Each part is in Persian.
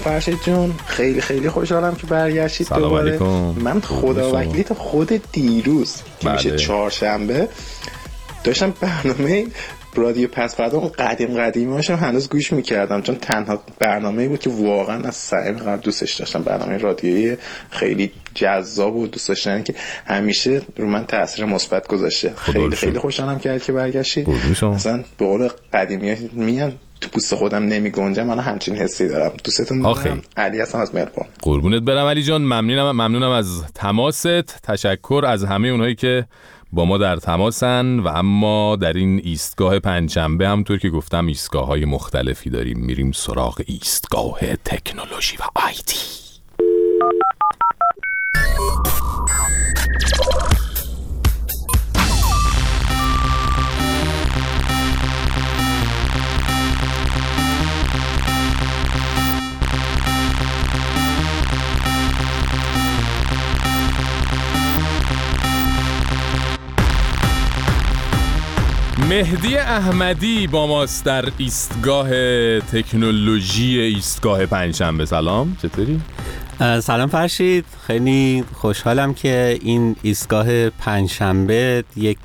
فرشید جون، خیلی خیلی خوشحالم که برگشتید دوباره. علیکم. من خدا وکیلی تا خود دیروز که میشه چهارشنبه داشتم برنامه رادیو پس فردا اون قدیمی هاشم هنوز گوش میکردم، چون تنها برنامه‌ای بود که واقعا از صمیم قلب دوستش داشتم. برنامه رادیویی خیلی جذاب و دوست داشتنی که همیشه رو من تاثیر مثبت گذاشته. خیلی خیلی خوشحالم که برگشتی. اصلا به قول قدیمی‌ها میگن تو پوست خودم نمیگنجم، من همچین حسی دارم. دوستتون دارم. علی هستم از ملبورن. قربونت برم علی جان، ممنونم از تماست. تشکر از همه اونهایی که با ما در تماسن و اما در این ایستگاه پنجشنبه همونطور که گفتم ایستگاه‌های مختلفی داریم. میریم سراغ ایستگاه تکنولوژی و آیتی. مهدی احمدی با ماست در ایستگاه تکنولوژی ایستگاه پنجشنبه. سلام، چطوری؟ سلام فرشید، خیلی خوشحالم که این ایستگاه پنجشنبه یک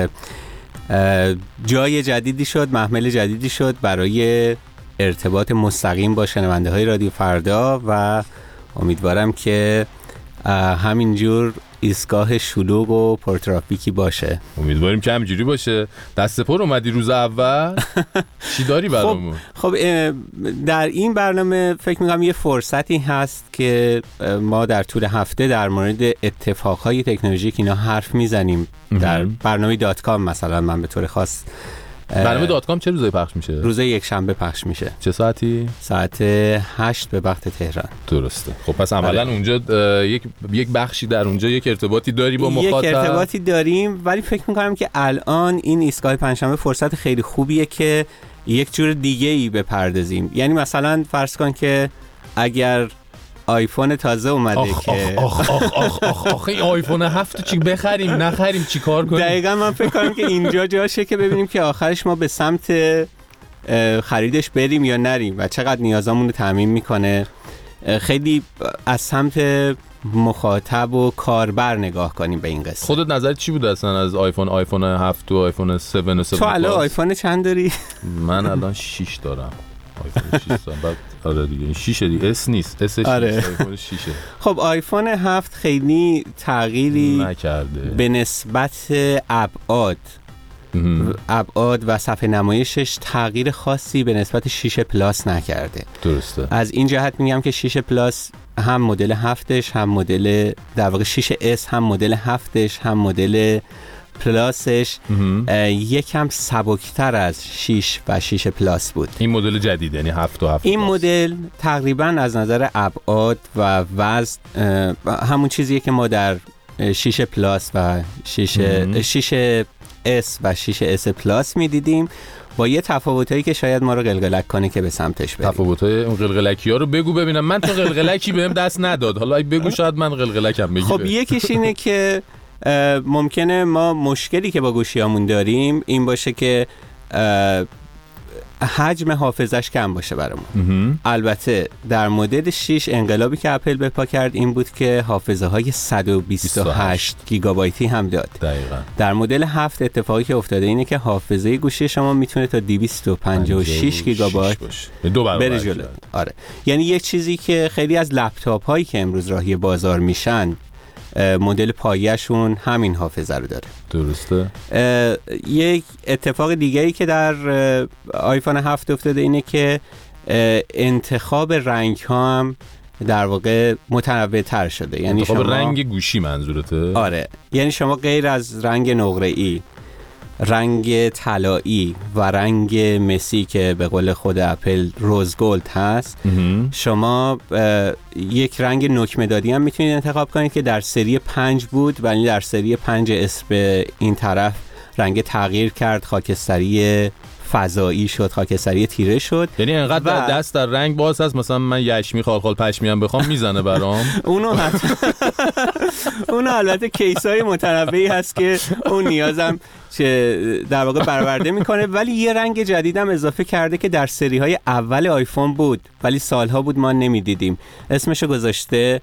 جای جدیدی شد، محمل جدیدی شد برای ارتباط مستقیم با شنونده های رادیو فردا و امیدوارم که همینجور ایستگاه شلوغ و پرترافیکی باشه. امیدواریم که همینجوری باشه. دست پر اومدی روز اول. چی داری برامون؟ خب در این برنامه فکر می‌کنم یه فرصتی هست که ما در طول هفته در مورد اتفاقهای تکنولوژیک اینا حرف میزنیم. در برنامه .com مثلا من به طور خاص برنامه .com چه روزایی پخش میشه؟ روز یک شنبه پخش میشه. چه ساعتی؟ ساعت 8 به وقت تهران. درسته. خب پس عملاً اونجا یک بخشی در اونجا یک ارتباطی داری با مخاطب. یک ارتباطی داریم، ولی فکر میکنم که الان این ایستگاه پنجشنبه فرصت خیلی خوبیه که یک جور دیگه ای بپردازیم. یعنی مثلا فرض کن که اگر آیفون تازه اومده که این آیفون 7 چی بخریم نخریم چی کار کنیم؟ دقیقاً من فکر کنم که اینجا جاشه که ببینیم که آخرش ما به سمت خریدش بریم یا نریم و چقدر نیازامون رو تامین میکنه. خیلی از سمت مخاطب و کاربر نگاه کنیم به این قصه. خودت نظرت چی بود اصلا از آیفون 7 و آیفون 7 و 7 تو الان آیفون چند داری؟ من الان 6 دارم. آیفون 6 دارم. بعد آره دیگه 6 دیگه، اس نیست، اس 6. آره. آیفون 6. خب آیفون 7 خیلی تغییری نکرده به نسبت ابعاد و صفحه نمایشش تغییر خاصی به نسبت 6 پلاس نکرده. درسته. از این جهت میگم که 6 پلاس هم مدل 7ش هم مدل در واقع 6S هم مدل 7ش هم مدل پلاسش یکم سبکتر از 6 و 6 پلاس بود. این مدل جدید یعنی 7 و 7 این مدل تقریبا از نظر ابعاد و وزن همون چیزیه که ما در 6 پلاس و 6S و 6S پلاس میدیدیم، با یه تفاوتایی که شاید ما رو قلقلک کنه که به سمتش بریم. تفاوتای اون قلقلکی‌ها رو بگو ببینم. من تو قلقلکی بهم دست نداد، حالا بگو شاید من قلقلکم بگیره. خب یکیش اینه که ممکنه ما مشکلی که با گوشیامون داریم این باشه که حجم حافظش کم باشه برامون. البته در مدل 6 انقلابی که اپل به پا کرد این بود که حافظه های 128 گیگابایتی هم داد. دقیقاً. در مدل 7 اتفاقی که افتاده اینه که حافظه گوشی شما میتونه تا 256 گیگابایت بره جلو. آره. یعنی یک چیزی که خیلی از لپتاپ هایی که امروز راهی بازار میشن مدل پایه‌شون همین حافظه رو داره. درسته. یک اتفاق دیگه‌ای که در آیفون 7 افتاده اینه که انتخاب رنگ ها هم در واقع متنوع تر شده. یعنی انتخاب رنگ گوشی منظورته؟ آره. یعنی شما غیر از رنگ نقره‌ای، رنگ طلایی و رنگ مسی که به قول خود اپل روز گلد هست، شما یک رنگ نوک مدادی هم میتونید انتخاب کنید که در سری 5 بود، ولی در سری 5S به این طرف رنگ تغییر کرد، خاکستری فضایی شد، خاکستری تیره شد. یعنی انقدر دست در رنگ باز هست مثلا من یشمی خالخال پشمی هم بخوام میزنه برام. اونو البته کیسای متنوعی هست که اون نیازم چه در واقع برآورده میکنه، ولی یه رنگ جدیدم اضافه کرده که در سری های اول آیفون بود ولی سالها بود ما نمیدیدیم. اسمشو گذاشته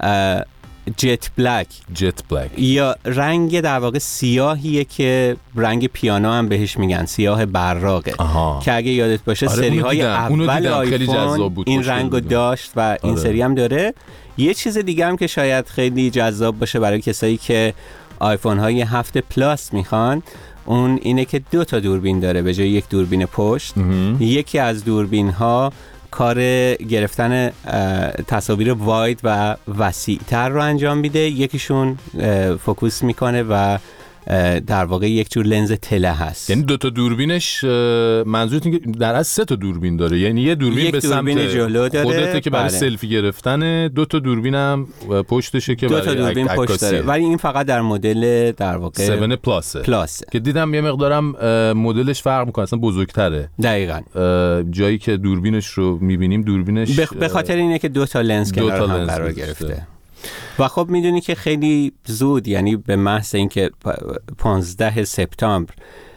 جت بلک یا رنگ در واقع سیاهیه که رنگ پیانو هم بهش میگن، سیاه براقه. که اگه یادت باشه سری های اول آیفون این رنگو داشت و این سری هم داره. یه چیز دیگه هم که شاید خیلی جذاب باشه برای کسایی که آیفون های 7 پلاس میخوان، اون اینه که 2 تا دوربین داره به جای 1 دوربین پشت. یکی از دوربین ها کار گرفتن تصاویر واید و وسیع‌تر رو انجام میده، یکیشون فوکوس میکنه و در واقع یک جور لنز تله هست. یعنی 2 تا دوربینش منظورت اینه که در اصل 3 تا دوربین داره، یعنی یه دوربین به سمت جلو داره خودته که برای سلفی گرفتن، 2 تا دوربین هم پشتشه که 2 تا دوربین پشت داره، ولی این فقط در مدل در واقع 7 پلاسه که دیدم یه مقدارم مدلش فرق میکنه، اصلا بزرگتره. دقیقاً جایی که دوربینش رو میبینیم دوربینش به خاطر اینه که 2 تا لنز کنار هم قرار گرفته. و خب میدونی که خیلی زود، یعنی به محض اینکه 15 سپتامبر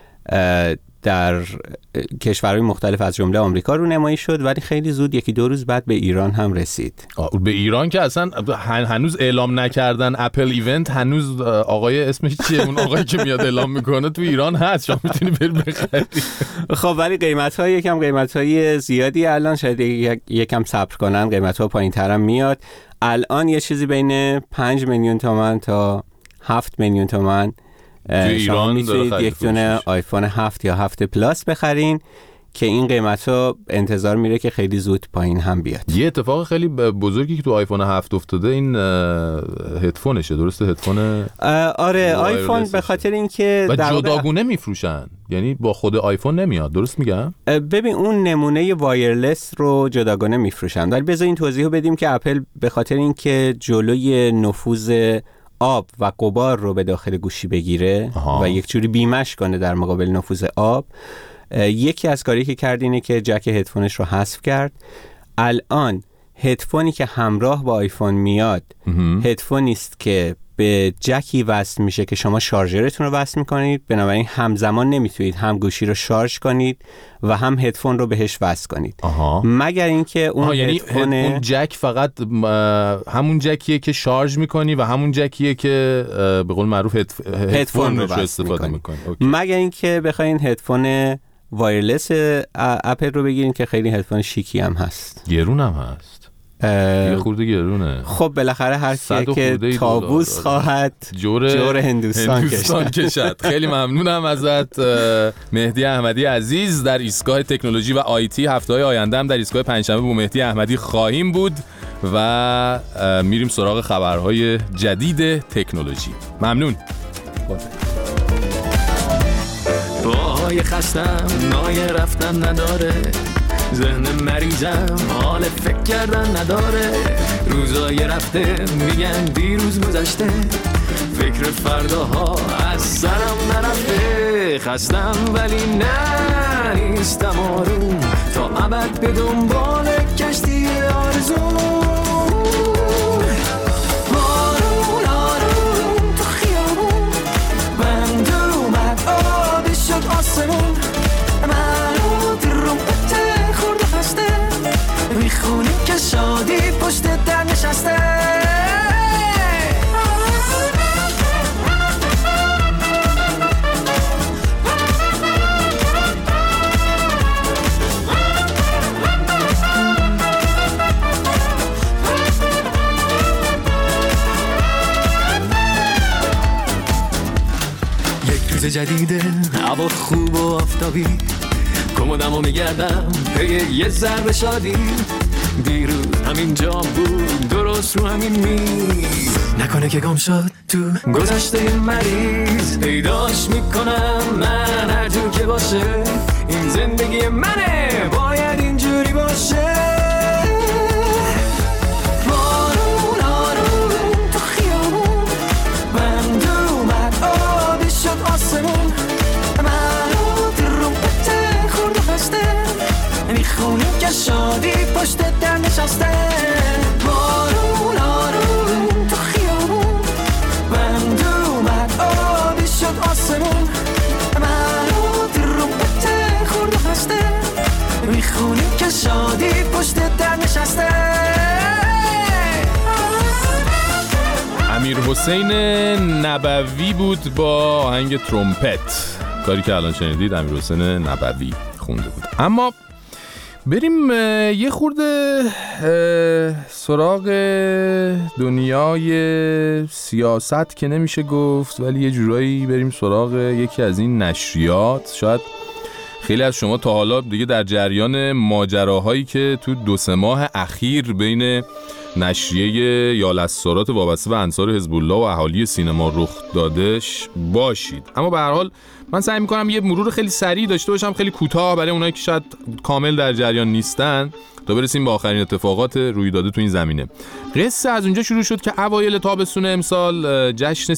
در کشورهای مختلف از جمله آمریکا رو نمایی شد، ولی خیلی زود 1-2 روز بعد به ایران هم رسید. به ایران که اصلا هنوز اعلام نکردن اپل ایونت، هنوز آقای اسمش چیه اون آقایی که میاد اعلام میکنه تو ایران هست، شما میتونی بری بخری. خب ولی قیمت‌ها یکم قیمت‌های زیادی الان، شاید یکم صبر کنن قیمت‌ها پایین‌تر هم میاد. الان یه چیزی بین 5 میلیون تومان تا 7 میلیون تومان تو ایران میتونید یک دونه آیفون 7 یا 7 پلاس بخرین که این قیمت‌ها انتظار میره که خیلی زود پایین هم بیاد. یه اتفاق خیلی بزرگی که تو آیفون 7 افتاده این هدفونشه، درسته؟ هدفون آره آیفون به خاطر اینکه جداگونه میفروشن، یعنی با خود آیفون نمیاد، درست میگم؟ ببین اون نمونه وایرلس رو جداگانه میفروشن، ولی بذار این توضیحو بدیم که اپل به خاطر اینکه جلوی نفوذ آب و غبار رو به داخل گوشی بگیره و یک جوری بیمش کنه در مقابل نفوذ آب، یکی از کاری که کرد اینه که جک هدفونش رو حذف کرد. الان هدفونی که همراه با آیفون میاد هدفونی است که به جکی وصل میشه که شما شارژرتون رو وصل میکنید، بنابراین همزمان نمیتونید هم گوشی رو شارژ کنید و هم هدفون رو بهش وصل کنید. مگر اینکه اون هدفون اون جک فقط همون جکیه که شارژ میکنی و همون جکیه که به قول معروف هدفون رو استفاده میکنی. مگر اینکه بخواین هدفون وایرلس اپل رو بگیرین که خیلی هدفون شیکی هم هست، گرون هم هست، یه خورده گرونه. خب بالاخره هر کی که طاووس خواهد جور هندوستان کشد. خیلی ممنونم ازت مهدی احمدی عزیز. در ایستگاه تکنولوژی و آیتی هفته‌های آینده هم در ایستگاه پنجشنبه با مهدی احمدی خواهیم بود و میریم سراغ خبرهای جدید تکنولوژی. ممنون. باهای خستم نای رفتن نداره، ذهن مریضم حال فکر کردن نداره، روزای رفته میگن دیروز گذشته، فکر فرداها از سرم نرفته، خستم ولی نه نیستم آروم، تا ابد به دنبال کشتی آرزو. آروم تو خیابون بند اومد آبی شد آسمون، میخونی که شادی پشت در نشسته. یک روز جدیده، هوا خوب و آفتابی، کمدمو میگردم پی یه ذره شادی، دیروز همین جا بود درست رو همین میز، نکنه که گم شد تو گذشته مریض، پیداش میکنم من هر جور که باشه، این زندگی منه باید اینجوری باشه. بارون آروم تو خیابون بند اومد آبی شد آسمون، منو ترومپت خورد امیرحسین نبوی بود با آهنگ ترومپت، کاری که الان شنیدید امیرحسین نبوی خونده بود. اما بریم یه خورده سراغ دنیای سیاست که نمیشه گفت، ولی یه جورایی بریم سراغ یکی از این نشریات. شاید خیلی از شما تا حالا دیگه در جریان ماجراهایی که تو 2-3 ماه اخیر بین نشریه یالسارات وابسته به انصار حزب الله و اهالی سینما رخ دادش باشید. اما به هر حال من سعی می‌کنم یه مرور خیلی سریع داشته باشم، خیلی کوتاه، برای اونایی که شاید کامل در جریان نیستن، تا برسیم به آخرین اتفاقات روی داده تو این زمینه. قصه از اونجا شروع شد که اوایل تابستون امسال جشن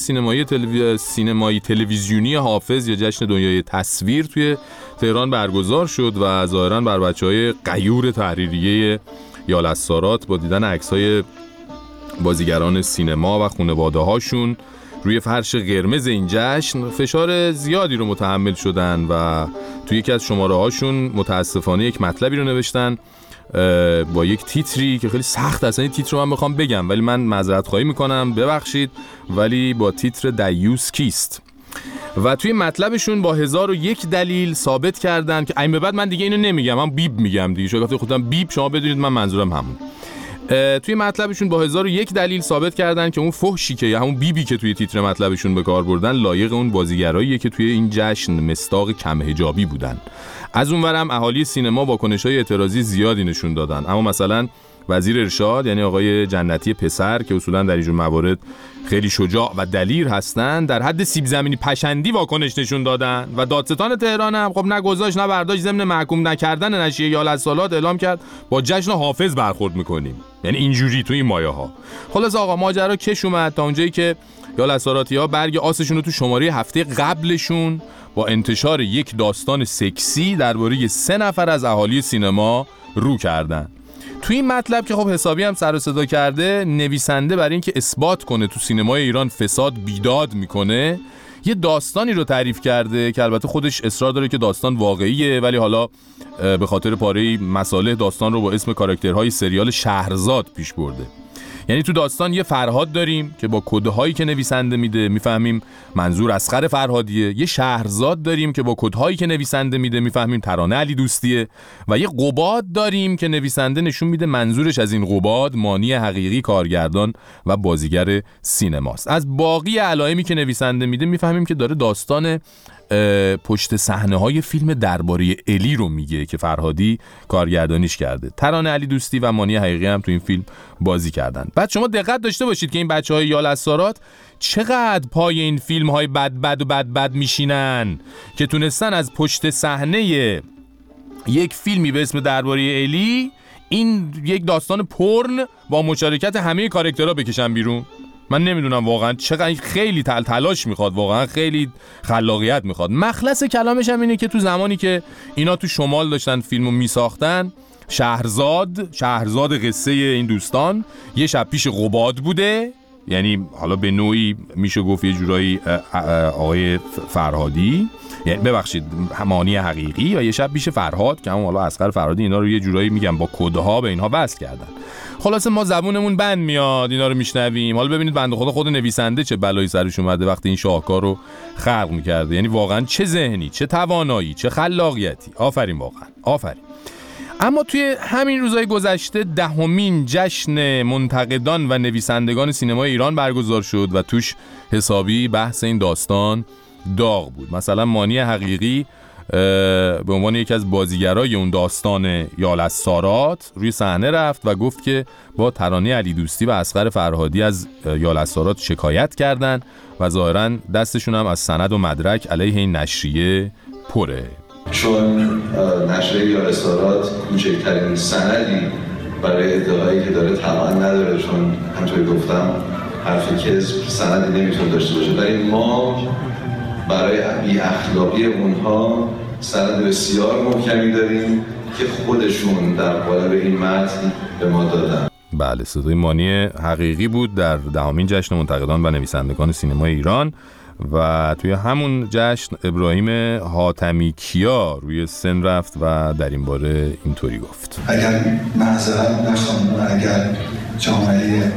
سینمایی تلویزیونی حافظ یا جشن دنیای تصویر توی تهران برگزار شد و ظاهراً بر بچه‌های غیور تحریریه یالسارات با دیدن عکس‌های بازیگران سینما و خانواده‌هاشون روی فرش قرمز این جشن فشار زیادی رو متحمل شدن و توی یکی از شماره‌هاشون متاسفانه یک مطلبی رو نوشتن با یک تیتری که خیلی سخت، اصلا این تیتر رو من بخوام بگم ولی من معذرت خواهی میکنم، ببخشید، ولی با تیتر دیوس کیست. و توی مطلبشون با 1001 دلیل ثابت کردن که این به بعد من دیگه اینو نمیگم، من بیب میگم دیگه، شما خودم بیب، شما بدونید من منظورم همون. توی مطلبشون با 1001 دلیل ثابت کردن که اون فحشی که همون بیبی که توی تیتر مطلبشون به کار بردن لایق اون بازیگراییه که توی این جشن مصداق کم حجابی بودن. از اونورم اهالی سینما واکنش‌های اعتراضی زیادی نشون دادن، اما مثلا وزیر ارشاد یعنی آقای جنتی پسر که اصولاً در اینجور موارد خیلی شجاع و دلیر هستن، در حد سیب زمینی پشندی واکنش نشون دادن و دادستان تهران هم خب نگذاشت نه برداشت، ضمن محکوم نکردن نشریه یالسارات اعلام کرد با جشن حافظ برخورد میکنیم. یعنی اینجوری تو این مایه ها. خلاص آقا ماجرا کش اومد تا اونجایی که یالساراتی‌ها برگ آسشون رو تو شماره هفته قبلشون با انتشار یک داستان سکسی درباره 3 نفر از اهالی سینما رو کردن. توی این مطلب که خب حسابی هم سر و صدا کرده، نویسنده برای اینکه اثبات کنه تو سینمای ایران فساد بیداد میکنه، یه داستانی رو تعریف کرده که البته خودش اصرار داره که داستان واقعیه، ولی حالا به خاطر پاره مصالح داستان رو با اسم کاراکترهای سریال شهرزاد پیش برده. یعنی تو داستان یه فرهاد داریم که با کدهایی که نویسنده میده میفهمیم منظور اصغر فرهادیه، یه شهرزاد داریم که با کدهایی که نویسنده میده میفهمیم ترانه علی دوستیه، و یه قباد داریم که نویسنده نشون میده منظورش از این قباد مانی حقیقی کارگردان و بازیگر سینماست. از باقی علائمی که نویسنده میده میفهمیم که داره داستان پشت صحنه های فیلم درباره الی رو میگه که فرهادی کارگردانیش کرده. ترانه علی دوستی و مانی حقیقی هم تو این فیلم بازی کردن. بعد شما دقت داشته باشید که این بچهای یالسارات چقدر پای این فیلم های بد میشینن که تونستن از پشت صحنه یک فیلمی به اسم درباره الی این یک داستان پورن با مشارکت همه کاراکترها بکشن بیرون. من نمیدونم واقعا چقدر خیلی تلاش میخواد، واقعا خیلی خلاقیت میخواد. مخلص کلامش هم اینه که تو زمانی که اینا تو شمال داشتن فیلمو میساختن، شهرزاد قصه این دوستان یه شب پیش قباد بوده، یعنی حالا به نوعی میشه گفت یه جورایی آقای فرهادی، یعنی ببخشید مانی حقیقی، و یه شب پیش فرهاد که همون حالا اصغر فرهادی، اینا رو یه جورایی میگم با کدها به اینها وصل کردن. خلاصه ما زبونمون بند میاد اینا رو میشنویم. حالا ببینید بنده خود نویسنده چه بلایی سرش اومده وقتی این شاهکار رو خلق میکرده. یعنی واقعا چه ذهنی، چه توانایی، چه خلاقیتی. آفرین، واقعا آفرین. اما توی همین روزهای گذشته 10مین جشن منتقدان و نویسندگان سینمای ایران برگزار شد و توش حسابی بحث این داستان داغ بود. مثلا مانی حقیقی به عنوان یکی از بازیگرای اون داستان یالسارات روی صحنه رفت و گفت که با ترانه علی دوستی و اصغر فرهادی از یالسارات شکایت کردن و ظاهراً دستشون هم از سند و مدرک علیه این نشریه پره. چون نشریه یالسارات کوچکترین سندی برای ادعایی که داره طبعا نداره، چون همونطوری گفتم حرف کذب سندی نمیتونه داشته باشه، ولی ما برای بی اخلاقی اونها سند بسیار محکمی داریم که خودشون در قالب این متن به ما دادن. بله، صدای مانی حقیقی بود در 10مین جشن منتقدان و نویسندگان سینمای ایران. و توی همون جشن ابراهیم حاتمی کیا روی سن رفت و در این باره اینطوری گفت: اگر معذرت نخوام و اگر جامعه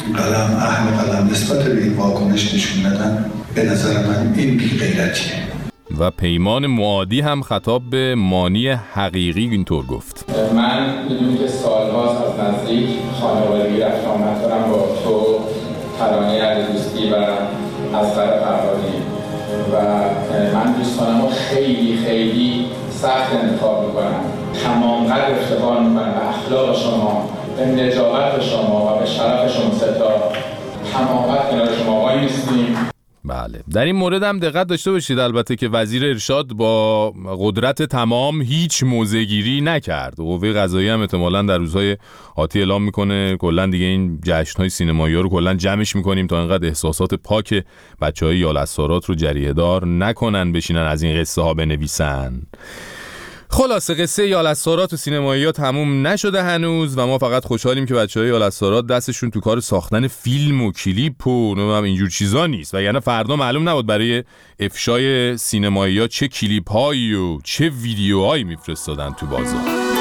قلم اهل قلم نسبت به این واکنش نشون ندن، به نظر من این بی غیرتیه. و پیمان معادی هم خطاب به مانی حقیقی اینطور گفت: من میدونی که سالهاست از نزدیک خانوادگی رفت آمد دارم با تو، ترانه علیدوستی و اصغر فرهادی، و من دوستانم رو خیلی خیلی سخت انتخاب میکنم، تمام قدر افتخار میکنم به اخلاق شما، به نجابت شما و به شرف شما ستا، تمام قدر کنار شما وای میستیم. بله، در این مورد هم دقت داشته باشید البته که وزیر ارشاد با قدرت تمام هیچ موضع‌گیری نکرد. قوه قضاییه هم احتمالاً در روزهای آتی اعلام میکنه کلا دیگه این جشن‌های سینمایی رو کلا جمعش میکنیم تا اینقدر احساسات پاک بچهای یال اسارات رو جریحه‌دار نکنن، بشینن از این قصه ها بنویسن. خلاصه قصه یال اسارات و سینمایی ها تموم نشده هنوز و ما فقط خوشحالیم که بچهای یال اسارات دستشون تو کار ساختن فیلم و کلیپ و اینجور چیزا نیست، و یعنی فردا معلوم نبود برای افشای سینمایی ها چه کلیپ هایی و چه ویدیوهایی میفرستادن تو بازار.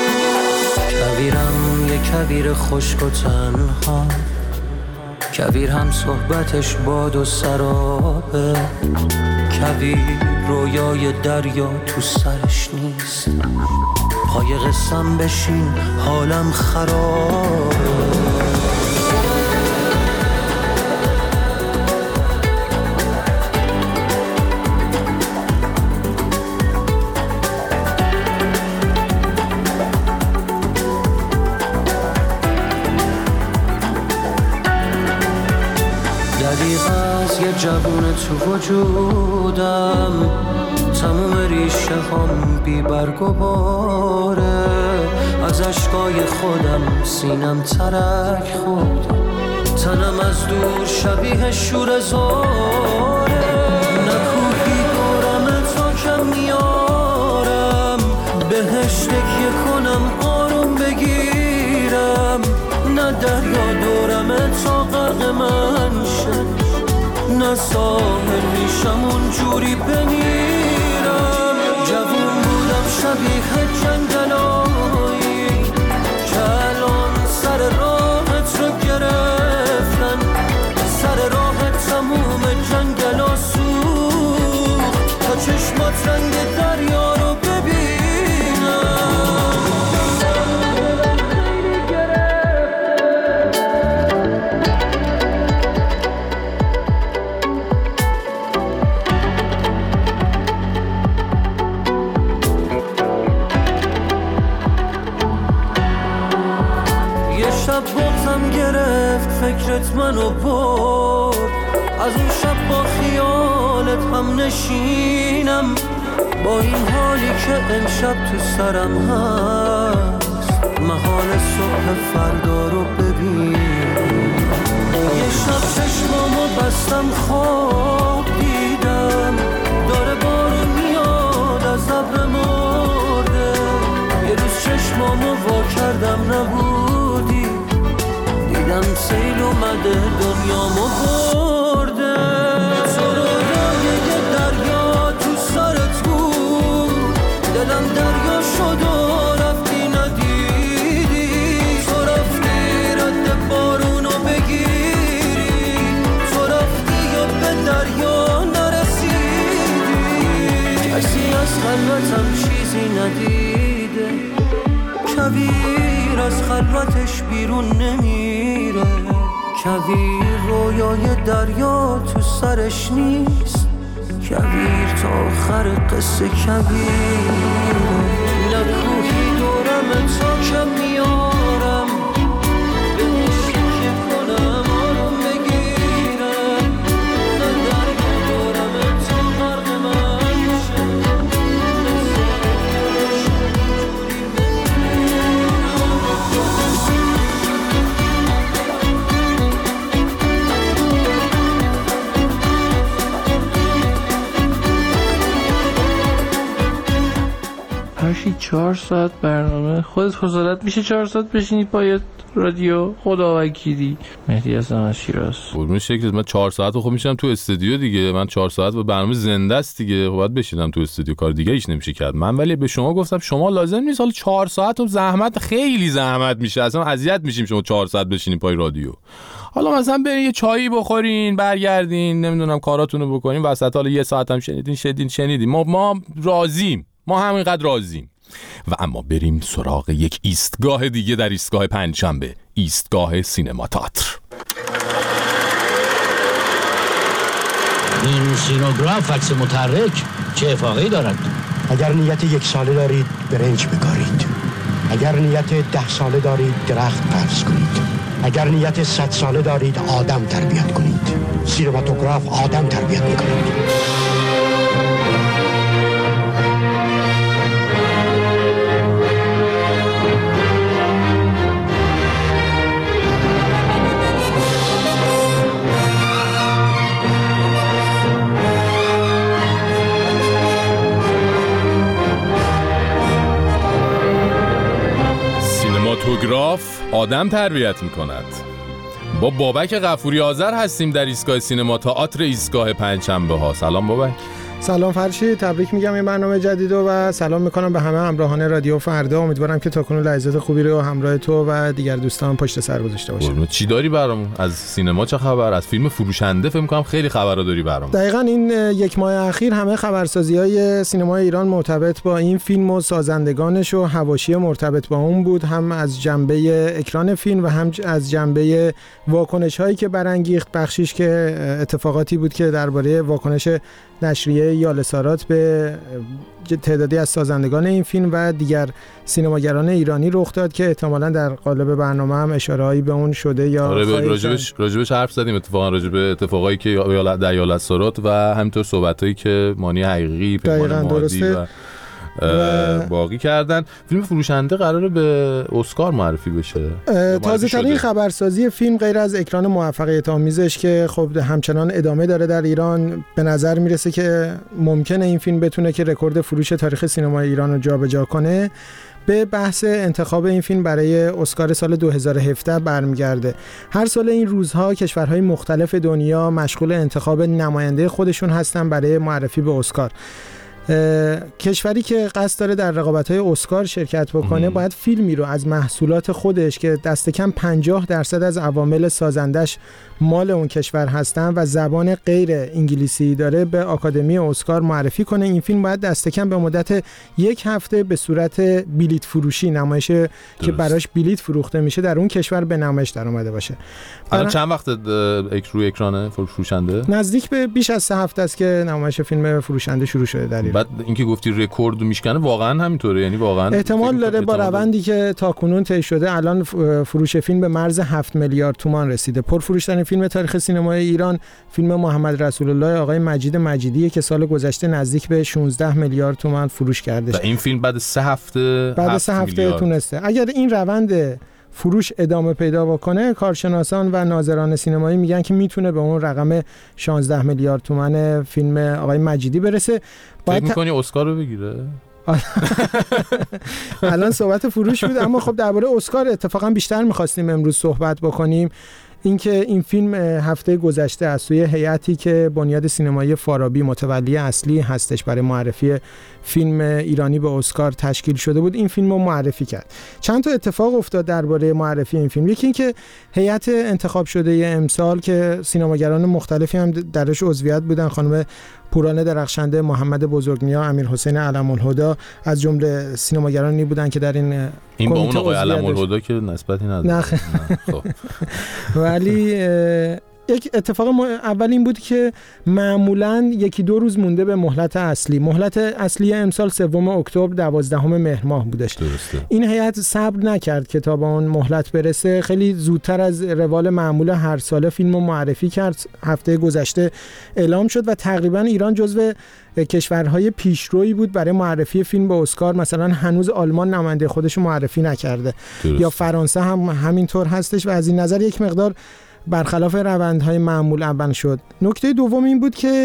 کویرم یه کویر خشک و تنها، کویر هم صحبتش باد و سرابه، کویر رویای دریا تو سرش نیست، پای قسم بشین حالم خرابه. جوونه تو وجودم، تموم ریشه هم بی برگ و باره، از اشکای خودم سینم ترک خورد، تنم از دور شبیه شور زاره، نکوهی دورم تا کم میارم، بهش تکیه کنم آروم بگیرم، نه دریا دورم تا غرق من شه، نه ساحل میشم اونجوری بمیرم. جوون بودم شبیه جنگلایی که الان سر راهت رو گرفتن، سر راهت تموم جنگلا سوخت تا چشمات رنگ دریا رو ببینم. شب بغزم گرفت فکرت منو برد، از اون شب با خیالت هم نشینم، با این حالی که امشب تو سرم هست، محال صبح فردا رو ببین. یه شب چشمامو بستم خواب دیدم، داره بارون میاد از ابر مرده، یه روز چشمامو وا کردم نبودی، دیدم سیل اومده دنیامو برده، تو رویای یه دریا تو سرت بود، دلم دریا شد و رفتی ندیدی، تو رفتی رد بارونو بگیری، تو رفتی یا به دریا نرسیدی، کسی از خلوتم چیزی ندیده، کویر از خلوتش بیرون نمیره، کویر رویای دریا تو سرش نیست، کویر تا آخر قصه کویر، نکوهی دورم تا کم میارم، بهش که کنم آروم بگیرم، نه دریا دورم تا غرق من شه، هرشی 4 ساعت برنامه، خودت خجالت میشه 4 ساعت بشینی پای رادیو؟ خدا وکیلی. مهدی هستم از شیراز. قربون شکلت، من 4 ساعت خب میشم تو استودیو دیگه، من 4 ساعت با برنامه زنده است دیگه، خب باید بشینم تو استودیو، کار دیگه ایش نمیشه کرد. من ولی به شما گفتم شما لازم نیست حالا 4 ساعت، و زحمت خیلی زحمت میشه، اصلا اذیت میشیم شما 4 ساعت بشینید پای رادیو. حالا مثلا برین یه چایی بخورین، برگردین، نمیدونم کاراتونو بکنین، وسط حالا یه ساعت هم شنیدین ما راضیم، ما همینقدر راضیم. و اما بریم سراغ یک ایستگاه دیگه در ایستگاه پنجشنبه، ایستگاه سینما تئاتر. این سینوگراف عکس متحرک چه افاقه‌ای دارد؟ اگر نیت 1 ساله دارید برنج بکارید، اگر نیت 10 ساله دارید درخت پرس کنید، اگر نیت 100 ساله دارید آدم تربیت کنید. سینماتوگراف آدم تربیت میکنید. سینماتوگراف آدم تربیت میکند. با بابک غفوری آذر هستیم در ایستگاه سینما تئاتر ایستگاه پنجشنبه ها. سلام بابک. سلام فرشید، تبریک میگم این برنامه جدیدو و سلام میکنم به همه همراهان رادیو فردا. امیدوارم که تاکنون لحظات خوبی رو همراه تو و دیگر دوستان پشت سر گذاشته باشیم. چی داری برامون؟ از سینما چه خبر؟ از فیلم فروشنده فکر میکنم خیلی خبرا داری برامون. دقیقاً این یک ماه اخیر همه خبرسازی‌های سینمای ایران مرتبط با این فیلم و سازندگانش و حواشی مرتبط با اون بود، هم از جنبه اکران فیلم و هم از جنبه واکنش‌هایی که برانگیخت. بخشیش که اتفاقاتی بود که درباره واکنش نشریه یالسارات به تعدادی از سازندگان این فیلم و دیگر سینماگران ایرانی رخ داد که احتمالاً در قالب برنامه هم اشاره‌ای به اون شده یا راجبش حرف زدیم. اتفاقا راجب اتفاقایی که در یالسارات و همینطور صحبتایی که مانی حقیقی پیمان مادی و باقی کردن. فیلم فروشنده قراره به اسکار معرفی بشه. تازه ترین خبرسازی فیلم غیر از اکران موفقیت آمیزش که خب همچنان ادامه داره در ایران، به نظر میرسه که ممکنه این فیلم بتونه که رکورد فروش تاریخ سینمای ایران رو جابجا کنه، به بحث انتخاب این فیلم برای اسکار سال 2017 برمیگرده. هر سال این روزها کشورهای مختلف دنیا مشغول انتخاب نماینده خودشون هستن برای معرفی به اسکار. کشوری که قصد داره در رقابت‌های اسکار شرکت بکنه باید فیلمی رو از محصولات خودش که دست کم 50% از عوامل سازندش مال اون کشور هستن و زبان غیر انگلیسی داره به آکادمی اسکار معرفی کنه. این فیلم باید دست کم به مدت 1 هفته به صورت بلیت فروشی نمایش که براش بلیت فروخته میشه در اون کشور به نمایش در اومده باشه. الان چند وقت روی اکرانه فروشنده؟ نزدیک به بیش از 3 هفته است که نمایش فیلم فروشنده شروع شده در ایران. بعد اینکه گفتی رکورد میشکنه واقعا همینطوره؟ یعنی واقعا احتمال داره با روندی که تاکنون طی شده الان فروش فیلم به مرز 7 میلیارد تومان رسیده. پرفروشترین فیلم تاریخ سینمای ایران فیلم محمد رسول الله آقای مجید مجیدیه که سال گذشته نزدیک به 16 میلیارد تومان فروش کرده. و این فیلم بعد 3 هفته تونسته. اگر این روند فروش ادامه پیدا بکنه، کارشناسان و ناظران سینمایی میگن که میتونه به اون رقم 16 میلیارد تومان فیلم آقای مجیدی برسه. فکر می‌کنی اسکار رو بگیره؟ الان صحبت فروش بود، اما خب درباره اسکار اتفاقا بیشتر می‌خواستیم امروز صحبت بکنیم. اینکه این فیلم هفته گذشته از سوی هیئتی که بنیاد سینمایی فارابی متولی اصلی هستش برای معرفی فیلم ایرانی به اسکار تشکیل شده بود، این فیلم رو معرفی کرد. چند تا اتفاق افتاد درباره معرفی این فیلم. یکی اینکه هیئت انتخاب شده امسال که سینماگران مختلفی هم درش عضویت بودن، خانم پوران درخشنده، محمد بزرگنیا، امیرحسین علم‌الهدی از جمله سینماگرانی بودن که در این با اون آقای علم‌الهدی که نسبتی نداره. خب ولی یک اتفاق اول این بود که معمولاً 1-2 روز مونده به مهلت اصلی. مهلت اصلی امسال 3 اکتبر 12 مهر ماه بودش. درسته. این هیئت صبر نکرد که تا به اون مهلت برسه، خیلی زودتر از روال معمول هر ساله فیلمو معرفی کرد. هفته گذشته اعلام شد و تقریباً ایران جزو کشورهای پیشرویی بود برای معرفی فیلم به اسکار. مثلا هنوز آلمان نماینده خودش رو معرفی نکرده. درسته. یا فرانسه هم همینطور هستش و از این نظر یک مقدار برخلاف روندهای معمول اول شد. نکته دوم این بود که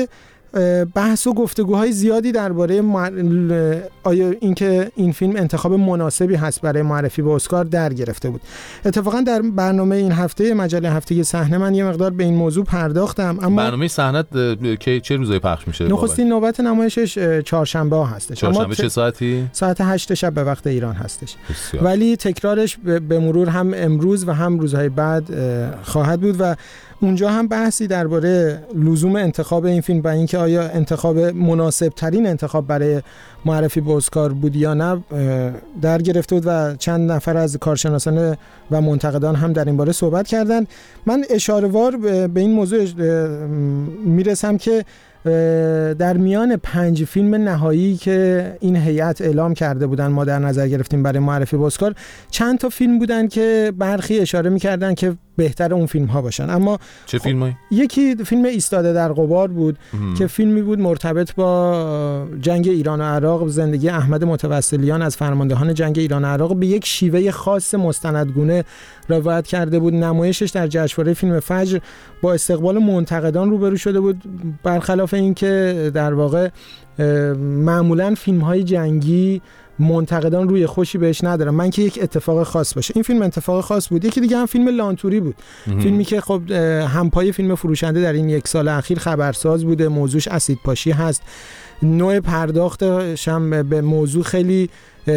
بحث و گفتگوهای زیادی درباره آیا اینکه این فیلم انتخاب مناسبی هست برای معرفی به اسکار در گرفته بود. اتفاقا در برنامه این هفته مجله هفتگی صحنه من یه مقدار به این موضوع پرداختم. اما برنامه صحنه که چه روزایی پخش میشه؟ نخستین نوبت نمایشش چهارشنبه ها هستش. چهارشنبه چه ساعتی؟ ساعت 8 شب به وقت ایران هستش. ولی تکرارش به مرور هم امروز و هم روزهای بعد خواهد بود و اونجا هم بحثی درباره لزوم انتخاب این فیلم و اینکه آیا انتخاب مناسب ترین انتخاب برای معرفی به اسکار بود یا نه در گرفته بود و چند نفر از کارشناسان و منتقدان هم در این باره صحبت کردن. من اشاره‌وار به این موضوع میرسم که در میان 5 فیلم نهایی که این هیئت اعلام کرده بودن ما در نظر گرفتیم برای معرفی به اسکار، چند تا فیلم بودن که برخی اشاره می‌کردن که بهتر اون فیلم ها باشن. اما چه فیلمایی؟ یکی فیلم ایستاده در غبار بود که فیلمی بود مرتبط با جنگ ایران و عراق، زندگی احمد متوسلیان از فرماندهان جنگ ایران و عراق به یک شیوه خاص مستندگونه روایت کرده بود. نمایشش در جشنواره فیلم فجر با استقبال منتقدان روبرو شده بود، برخلاف اینکه در واقع معمولاً فیلم‌های جنگی منتقدان روی خوشی بهش ندارم. من که یک اتفاق خاص باشه، این فیلم اتفاق خاص بود. یکی دیگه هم فیلم لانتوری بود، فیلمی که خب همپای فیلم فروشنده در این 1 سال اخیر خبرساز بوده، موضوعش اسیدپاشی هست، نوع پرداختش هم به موضوع خیلی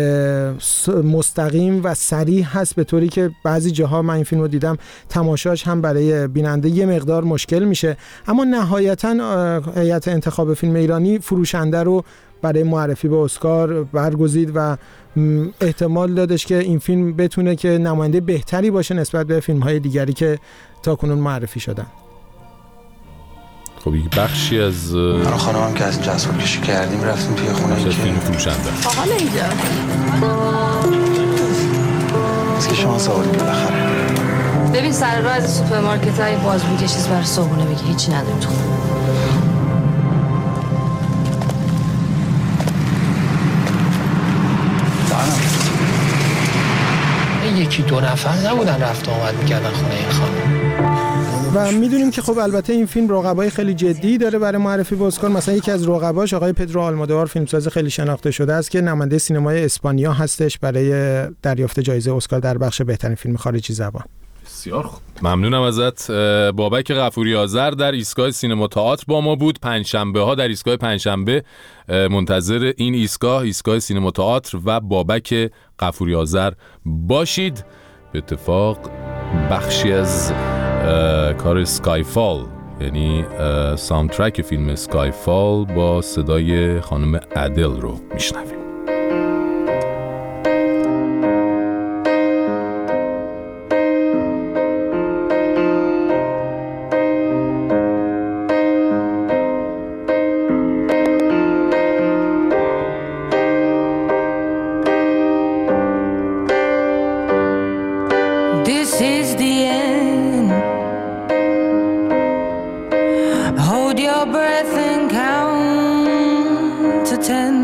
مستقیم و صریح هست، به طوری که بعضی جاها من این فیلم رو دیدم تماشاش هم برای بیننده یه مقدار مشکل میشه. اما نهایتاً هیئت انتخاب فیلم ایرانی فروشنده رو برای معرفی به اسکار برگزید و احتمال دادش که این فیلم بتونه که نماینده بهتری باشه نسبت به فیلم‌های دیگری که تاکنون معرفی شدن. خب یک بخشی از من خانمم که از جسور کشی کردیم رفتیم توی خونه که فیلم فروشنده. آقا لیلا از که شما سوالیم بالاخره. ببین سر راه از سوپرمارکت های باز بود یه چیز برای صبحونه بگی، هیچی نداریم تو خونه. یکی 2 نفر نبودن رفت آمد میکردن خونه این خانم. و میدونیم که خب البته این فیلم رقبای خیلی جدی داره برای معرفی به اسکار. مثلا یکی از رقباش آقای پدرو آلمودوار، فیلمساز خیلی شناخته شده است که نماینده سینمای اسپانیا هستش برای دریافت جایزه اسکار در بخش بهترین فیلم خارجی زبان. بسیار خوب، ممنونم ازت. بابک غفوری آذر در ایستگاه سینما تئاتر با ما بود. پنجشنبه ها در ایستگاه پنجشنبه منتظر این ایستگاه سینما تئاتر و بابک غفوری آذر باشید. به اتفاق بخشی از کار اسکایفال، یعنی ساوندترک فیلم اسکایفال با صدای خانم ادل رو میشنویم. Hold your breath and count to 10.